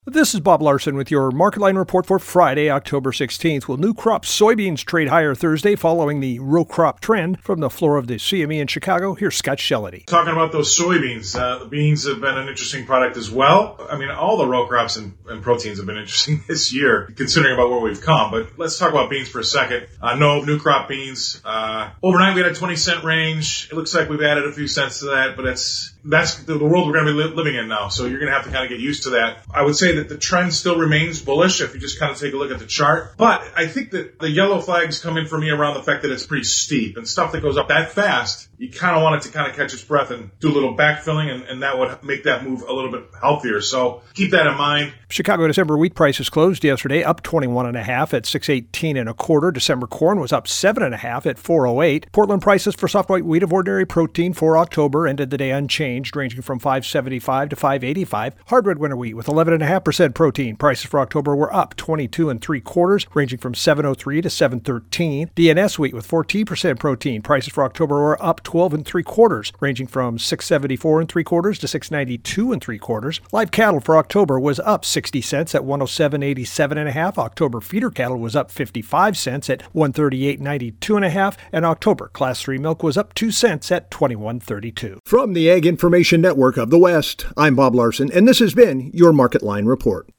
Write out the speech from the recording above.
This is Bob Larson with your Market Line report for Friday, October 16th. Well, new crop soybeans trade higher Thursday following the row crop trend. From the floor of the CME in Chicago, here's Scott Shellady. Talking about those soybeans, the beans have been an interesting product as well. I mean, all the row crops and proteins have been interesting this year, considering about where we've come. But let's talk about beans for a second. No new crop beans. Overnight, we had a 20-cent range. It looks like we've added a few cents to that, but that's the world we're going to be living in now. So you're going to have to kind of get used to that. I would say that the trend still remains bullish if you just kind of take a look at the chart. But I think that the yellow flags come in for me around the fact that it's pretty steep, and stuff that goes up that fast, you kind of want it to kind of catch its breath and do a little backfilling, and that would make that move a little bit healthier. So keep that in mind. Chicago December wheat prices closed yesterday up 21.5 at $6.1825. December corn was up 7.5 at $4.08. Portland prices for soft white wheat of ordinary protein for October ended the day unchanged, ranging from $5.75 to $5.85. Hard red winter wheat with 11.5% protein prices for October were up 22.75, ranging from $7.03 to $7.13. DNS wheat with 14% protein prices for October were up 12.75, ranging from $6.7475 to $6.9275. Live cattle for October was up 60 cents at $107.87.5. October feeder cattle was up 55 cents at $138.92.5, and October Class 3 milk was up 2 cents at $21.32. From the Ag Information Network of the West, I'm Bob Larson, and this has been your Market Line report.